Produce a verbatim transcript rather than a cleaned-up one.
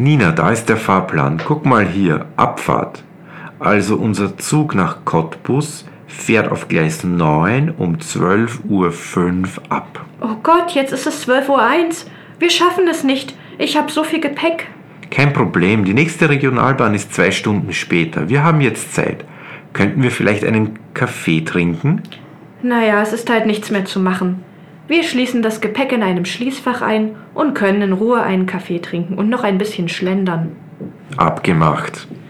Nina, da ist der Fahrplan. Guck mal hier, Abfahrt. Also unser Zug nach Cottbus fährt auf Gleis neun um zwölf Uhr fünf ab. Oh Gott, jetzt ist es zwölf Uhr eins. Wir schaffen es nicht. Ich habe so viel Gepäck. Kein Problem, die nächste Regionalbahn ist zwei Stunden später. Wir haben jetzt Zeit. Könnten wir vielleicht einen Kaffee trinken? Naja, es ist halt nichts mehr zu machen. Wir schließen das Gepäck in einem Schließfach ein und können in Ruhe einen Kaffee trinken und noch ein bisschen schlendern. Abgemacht.